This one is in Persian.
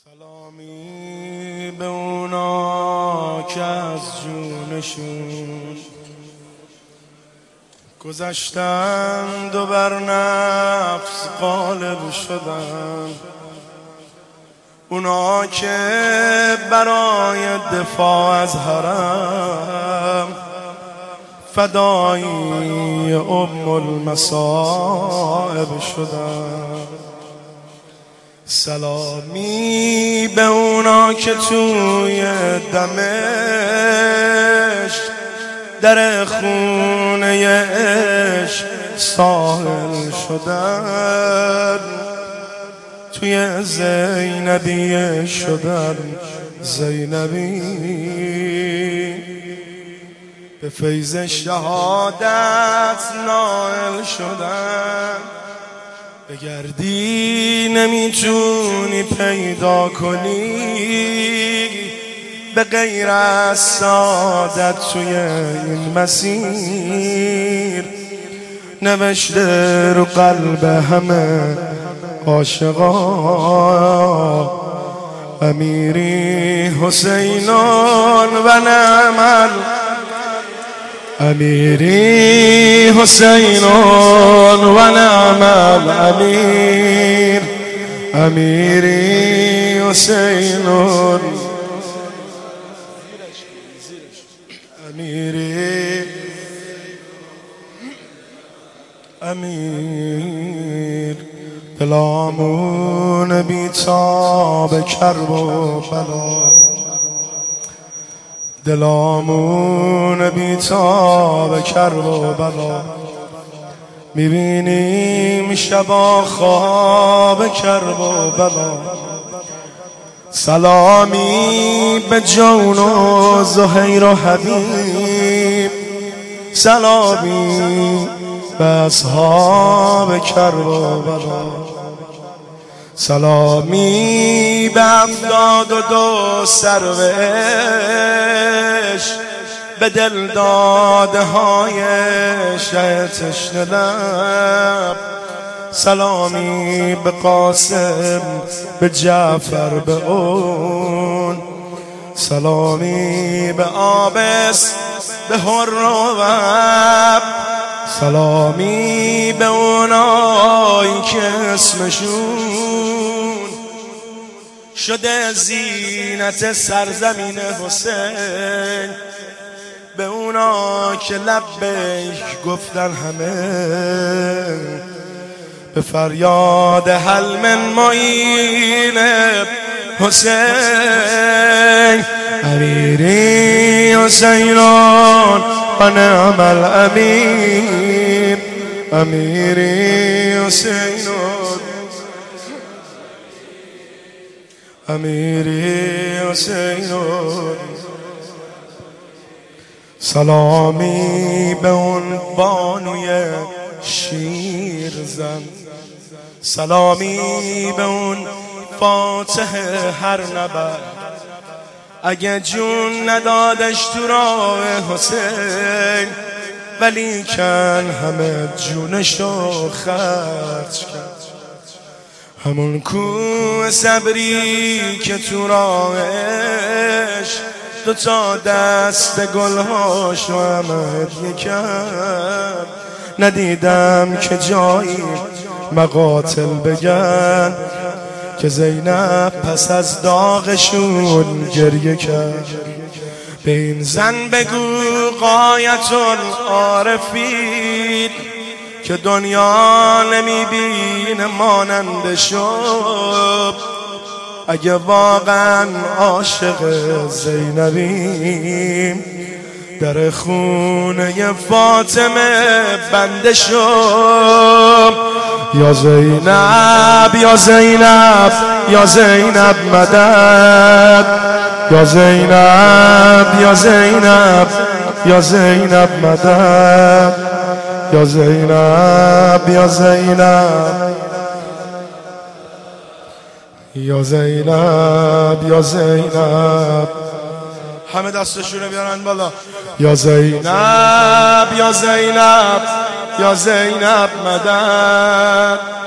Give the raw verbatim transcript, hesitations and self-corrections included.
سلامی به اونا که از جونشون گذشتند و بر نفس غالب شدن، اونا که برای دفاع از حرم فدایی ام المصائب شدن. سلامی به اونا که توی دمشق در خونه عشق ساحل شدن، توی زینبیه شدن زینبی، به فیض شهادت نائل شدن. بگردی نمیتونی پیدا کنی به غیر از سعادت توی این مسیر، نوشته رو قلب همه عاشقا امیری حسینان و نعمل امیری حسینان و نعم الامیر، امیری حسینان امیری امیر. دلامون بیتاب کرب و بلا، دلامون بیتاب کرب و بلا، میبینیم شبا خواب کرب و بلا. سلامی به جون و زهیر و حبیب، سلامی به اصحاب کرب و بلا، سلامی به افتاد و دو سروش، به دل داده های شه تشنه لب. سلامی به قاسم به جعفر به اون، سلامی به آبس به هروب، سلامی به اونایی که اسمشون شده زینت سرزمین حسین، به اونا که لبیک گفتن همه به فریاد حل من معین حسین. امیری حسینان و نعم الامیر، امیری حسینان امیری حسینان. سلامی به اون بانوی شیرزن، سلامی به اون فاتح هر نبرد، اگه جون ندادش تو راه حسین ولی کن همه جونشو خرج کرد. همون کوه صبری که تو راهش دو تا دست گلهاشو همه هدیه کرد، ندیدم که جایی مقاتل بگن که زینب پس از داغشون گریه کرد. به این زن بگو غایت العارفین که دنیا نمیبینه مانند شب، اگه واقعا عاشق زینبیم در خونه فاطمه بنده شو. یا زینب یا زینب یا زینب مدد، یا زینب یا زینب یا زینب مدد، یا زینب یا زینب یا زینب یا زینب. همه دستشونه بیارن بالا. یا زینب یا زینب یا زینب مدد،